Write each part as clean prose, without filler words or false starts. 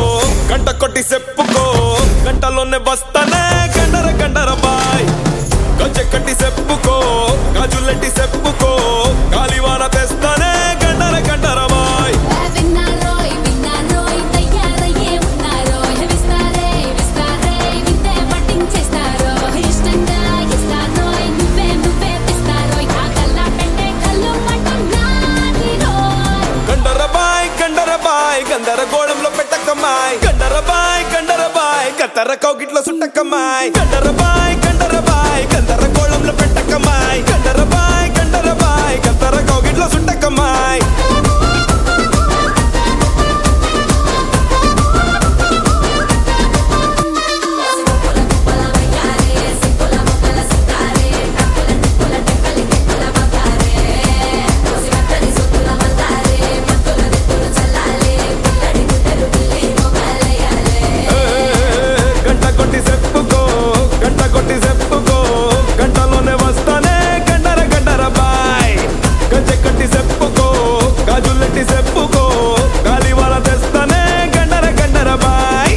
గంట కొట్టి చెప్పుకో గంటలోనే బస్తానే గండర గండర బాయ్ గజ్జె కట్టి చెప్పుకో గాజులెట్టి చెప్పుకో గాలివాన తెస్తానే గండర గండర బాయ్ గందరగోళంలో పెట్టకమ్మాయి గండరబాయ్ కత్తర కౌగిట్లో సుట్టకమ్మాయి గండరబాయ్ గందరగోళంలో పెట్టకమ్మాయి గండరబాయ్ కత్తర కౌగిట్లో సుట్టకమ్మాయి గంటలోనే వస్తానే గండర గండర బాయ్ గజ్జె కట్టి చెప్పుకో గాజులెట్టి చెప్పుకో గాలివాన తెస్తానే గండర గండర బాయ్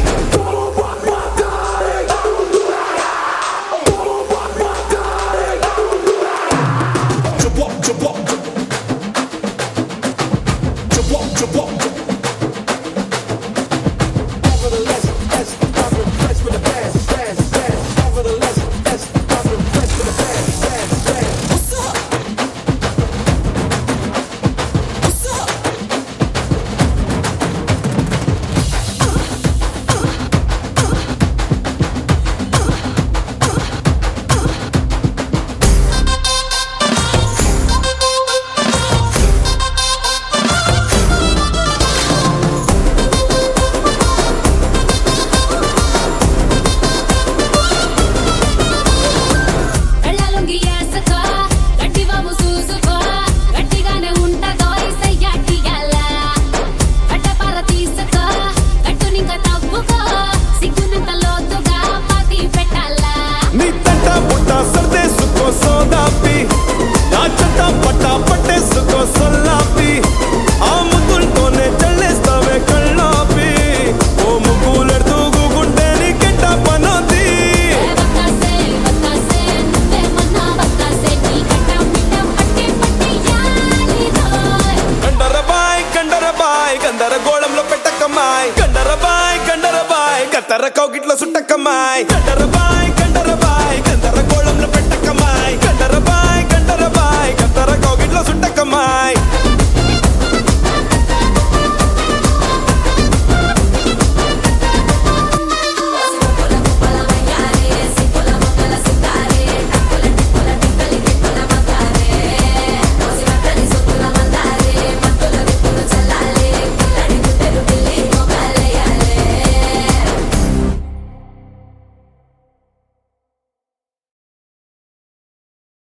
గందరగోళంలో పెట్టకమ్మాయి గండరబాయ్ కత్తర కౌగిట్లో సుట్టకమ్మాయి గండరబాయ్ గందరగోళంలో పెట్టకమ్మాయి గండరబాయ్ కత్తర కౌగిట్లో సుట్టకమ్మాయి